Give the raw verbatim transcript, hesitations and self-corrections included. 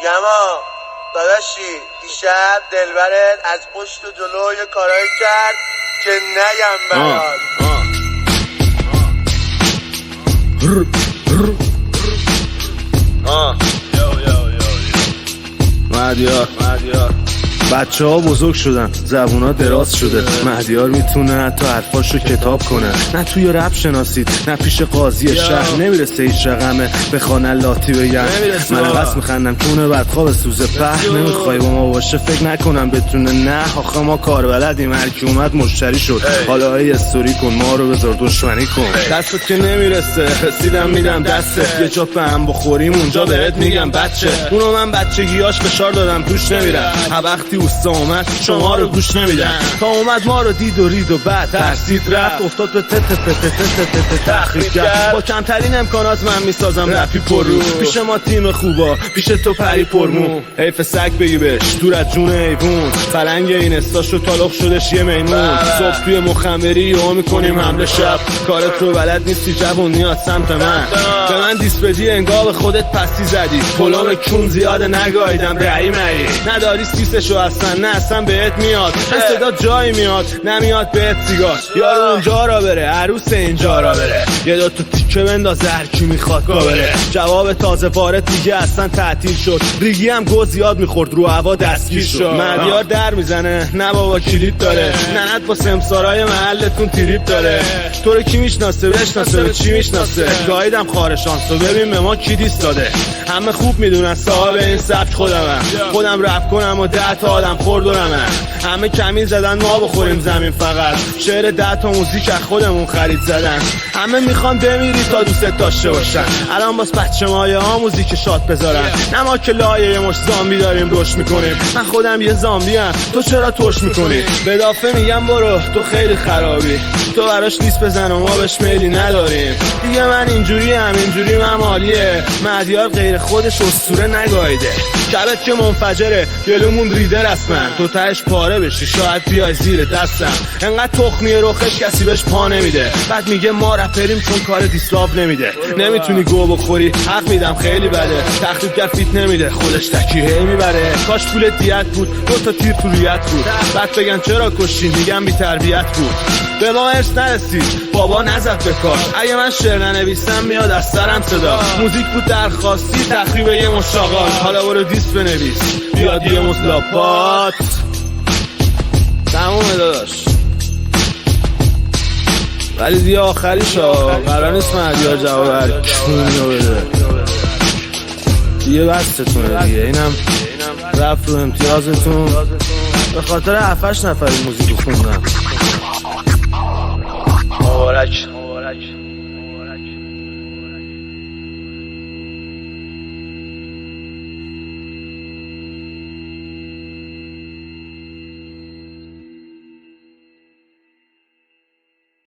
اینما داداشی دیشب دلبرت از پشت و جلو یه کارایی کرد که نگم برات. آه یو یو یو مهدیار مهدیار بچه ها بزرگ شدن، زبون ها دراز شده. مهدیار میتونه حتی حرفاش رو کتاب کنه. نه توی رپ شناسید نه پیش قاضی شهر، نمیرسه هیچ رقمه بخوانن لاتی بگن. من قصد میخندم چونه بدخواب سوزه په. نمیخوای با ما باشه فکر نکنم بتونه. نه آخه ما کار بلدیم، هرکی اومد مشتری شد. حالا های استوری کن ما رو بذار دشمنی کن. دستت که نمیرسه رسیدم میدم دسته. یه جا به هم بخوریم اونجا بهت میگم بچه. اونو من بچگیاش فشار دادم توش نمیرم. وقتی اوستا اومد شما رو گوش نمیدن. تا اومد ما رو دید و رید و بعد ترسید رفت. افتاد به تت تت تت تت تخریب کرد. با کمترین امکانات من میسازم رپی پر رو. پیش ما تیم خوبا پیش تو پری پرمو. حیف سگ بگی بهش دور از جون حیوون. فرنگ این استاشو تالخ شدش یه میمون. صبح توی مخمری و میکنیم حمله شب. کارت رو بلد نیستی جوون نیاد سمت من. به من دیس بدی انگار به خودت پستی زدی. کلام کون زیاده نگاهیدم رعی مری. نداری سیسشو اصلا نه اصلا بهت میاد. نه صدا جایی میاد نمیاد بهت سیگار. یارو اونجا را بره عروس اینجا را بره. یه دو تا تیکه بنداز هر کی میخواد کا بره. جواب تازه وارد دیگه اصلا تعطیل شد. ریگی هم گو زیاد میخورد رو هوا دستگیر شد. مهدیار در میزنه نه بابا کلید داره. ننت با سمسارای محلتون تریپ داره. تو رو کی میشناسه بشناسه به چی میشناسه. گاییدم خارشانسو ببین به ما کی دیست داده. همه خوب میدونن صاحب این سبک خودمم. خودم رپ کنم و ده تا آدم خوردورمه. همه کمی زدن ما بخوریم زمین فقط. شعر ده تا موزیک از خودمون خرید زدن. همه میخوان بمیری تا دوست داشته باشن. الان باز بچه مایه ها موزیک شاد بذارن. نه ما که لایه یه مش زامبی داریم روش میکنیم. من خودم یه زامبی ام تو چرا توش میکنی. به اضافه میگم برو تو خیلی خرابی. تو براش لیست بزن و ما بهش میلی نداریم. دیگه من اینجوری هم اینجوری من مالیه. مهدیار غیر خودش اسطوره نگاییده. شبت که منفجره گلومون ریده رسما. تو تهش پاره بشی شاید بیای زیر دستم. انقدر تخمیه روخش کسی بهش پا نمیده. بعد میگه ما رپریم چون کار دیسلاو نمیده. نمیتونی گو بخوری حق میدم خیلی بده. تخریبگر فیت نمیده خودش تکیه میبره. کاش پول دیت بود دو تا تیر تو ریت بود. بعد بگن چرا کشتی میگم بی تربیت بود. به ما ارث نرسید بابا نزد به کار. اگه من شعر ننویسم میاد از سرم صدا. موزیک بود درخواستی تخریب یه مشاغال. حالا برو دیس بنویس بیاد یه مسلاپات. تمومه داداش ولی دیگه آخریشا قرار نیست مهدیار جواب هر کونی رو بده. دیگه بستتونه دیگه. اینم رفت رو امتیازتون. به خاطر هفتش نفر موزیک خوندم. مبارک.